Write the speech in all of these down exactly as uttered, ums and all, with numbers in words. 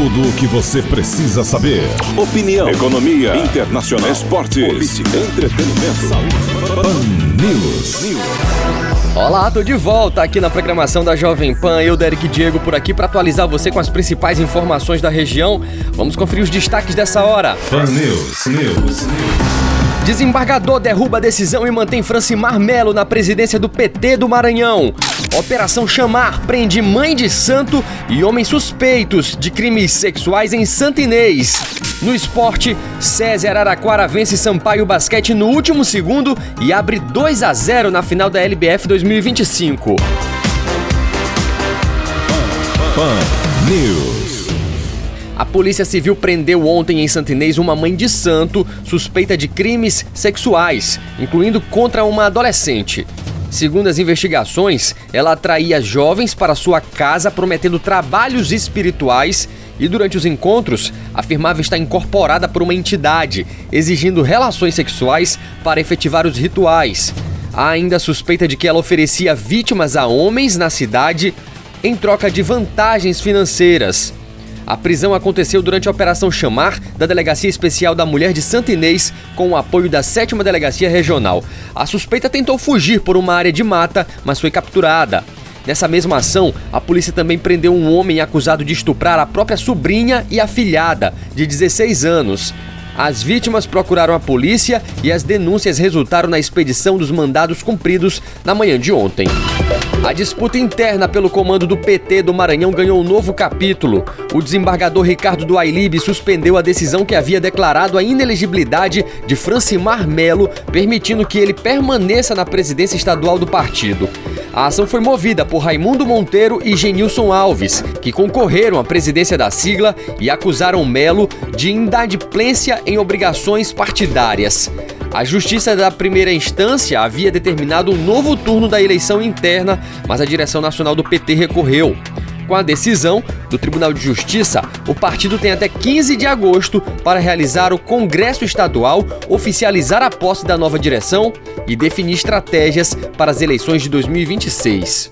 Tudo o que você precisa saber. Opinião, economia, internacional, esportes, política, entretenimento, saúde. Pan News. Olá, tô de volta aqui na programação da Jovem Pan. Eu, Derek Diego, por aqui para atualizar você com as principais informações da região. Vamos conferir os destaques dessa hora. Pan News. News. Desembargador derruba a decisão e mantém Francimar Melo na presidência do P T do Maranhão. Operação Chamar prende mãe de santo e homens suspeitos de crimes sexuais em Santa Inês. No esporte, SESI Araraquara vence Sampaio Basquete no último segundo e abre dois a zero na final da L B F dois mil e vinte e cinco. Pan News. A Polícia Civil prendeu ontem em Santa Inês uma mãe de santo suspeita de crimes sexuais, incluindo contra uma adolescente. Segundo as investigações, ela atraía jovens para sua casa prometendo trabalhos espirituais e, durante os encontros, afirmava estar incorporada por uma entidade, exigindo relações sexuais para efetivar os rituais. Há ainda a suspeita de que ela oferecia vítimas a homens na cidade em troca de vantagens financeiras. A prisão aconteceu durante a Operação Chamar da Delegacia Especial da Mulher de Santa Inês, com o apoio da sétima Delegacia Regional. A suspeita tentou fugir por uma área de mata, mas foi capturada. Nessa mesma ação, a polícia também prendeu um homem acusado de estuprar a própria sobrinha e afilhada, de dezesseis anos. As vítimas procuraram a polícia e as denúncias resultaram na expedição dos mandados cumpridos na manhã de ontem. A disputa interna pelo comando do P T do Maranhão ganhou um novo capítulo. O desembargador Ricardo do Ailib suspendeu a decisão que havia declarado a inelegibilidade de Francimar Melo, permitindo que ele permaneça na presidência estadual do partido. A ação foi movida por Raimundo Monteiro e Genilson Alves, que concorreram à presidência da sigla e acusaram Melo de inadimplência em obrigações partidárias. A Justiça da Primeira Instância havia determinado um novo turno da eleição interna, mas a direção nacional do P T recorreu. Com a decisão do Tribunal de Justiça, o partido tem até quinze de agosto para realizar o Congresso Estadual, oficializar a posse da nova direção e definir estratégias para as eleições de dois mil e vinte e seis.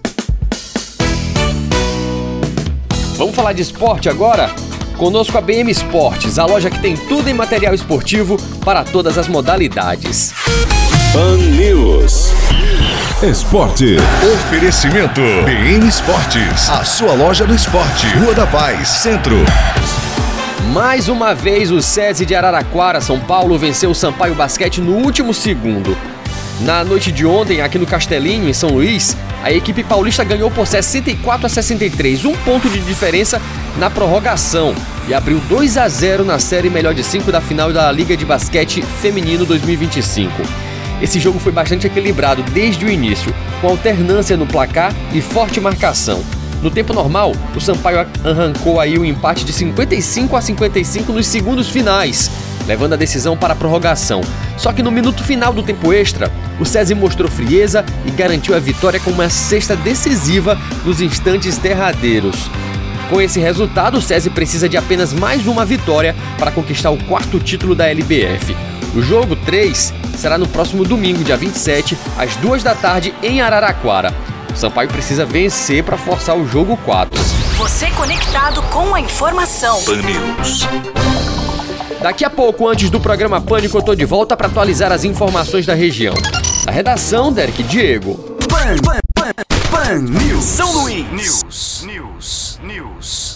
Vamos falar de esporte agora? Conosco a B M Esportes, a loja que tem tudo em material esportivo para todas as modalidades. Pan News. Esporte. Oferecimento B M Esportes, a sua loja do esporte. Rua da Paz, Centro. Mais uma vez o SESI de Araraquara, São Paulo, venceu o Sampaio Basquete no último segundo. Na noite de ontem, aqui no Castelinho, em São Luís, a equipe paulista ganhou por sessenta e quatro a sessenta e três, um ponto de diferença na prorrogação, e abriu dois a zero na série melhor de cinco da final da Liga de Basquete Feminino dois mil e vinte e cinco. Esse jogo foi bastante equilibrado desde o início, com alternância no placar e forte marcação. No tempo normal, o Sampaio arrancou aí o empate de cinquenta e cinco a cinquenta e cinco nos segundos finais, levando a decisão para a prorrogação. Só que no minuto final do tempo extra, o SESI mostrou frieza e garantiu a vitória com uma cesta decisiva nos instantes derradeiros. Com esse resultado, o SESI precisa de apenas mais uma vitória para conquistar o quarto título da L B F. O jogo três será no próximo domingo, dia vinte e sete, às duas da tarde, em Araraquara. O Sampaio precisa vencer para forçar o jogo quatro. Você conectado com a informação. Pan News. Daqui a pouco, antes do programa Pânico, eu tô de volta para atualizar as informações da região. A redação, Derek Diego. Pan, Pan, Pan, Pan News. São Luís. News. News. News.